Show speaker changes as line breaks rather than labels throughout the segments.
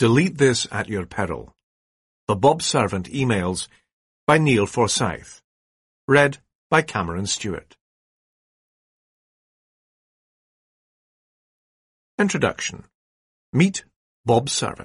Delete this at your peril. The Bob Servant Emails by Neil Forsyth. Read by Cameron Stewart. Introduction. Meet Bob Servant.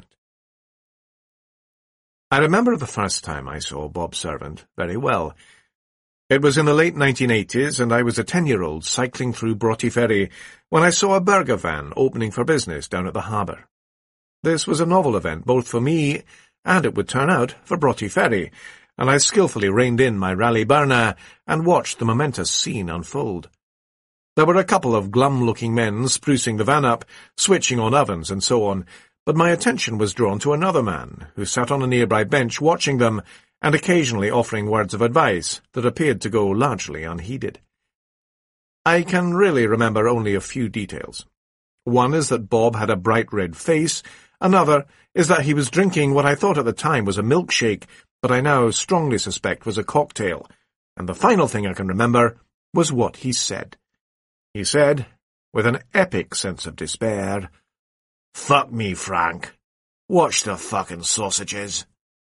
I remember the first time I saw Bob Servant very well. It was in the late 1980s, and I was a 10-year-old cycling through Broughty Ferry when I saw a burger van opening for business down at the harbour. This was a novel event both for me and, it would turn out, for Broughty Ferry, and I skilfully reined in my Raleigh Burner and watched the momentous scene unfold. There were a couple of glum-looking men sprucing the van up, switching on ovens and so on, but my attention was drawn to another man who sat on a nearby bench watching them and occasionally offering words of advice that appeared to go largely unheeded. I can really remember only a few details. One is that Bob had a bright red face, another is that he was drinking what I thought at the time was a milkshake, but I now strongly suspect was a cocktail, and the final thing I can remember was what he said. He said, with an epic sense of despair, "Fuck me, Frank. Watch the fucking sausages."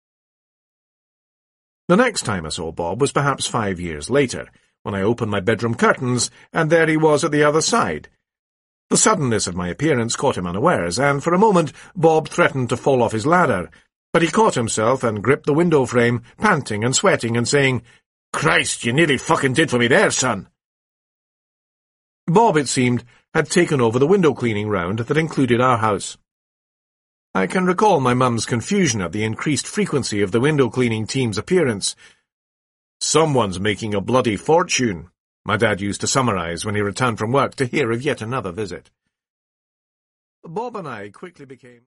The next time I saw Bob was perhaps 5 years later, when I opened my bedroom curtains, and there he was at the other side. The suddenness of my appearance caught him unawares, and for a moment Bob threatened to fall off his ladder, but he caught himself and gripped the window frame, panting and sweating and saying, "Christ, you nearly fucking did for me there, son." Bob, it seemed, had taken over the window-cleaning round that included our house. I can recall my mum's confusion at the increased frequency of the window-cleaning team's appearance. "Someone's making a bloody fortune," my dad used to summarize when he returned from work to hear of yet another visit. Bob and I quickly became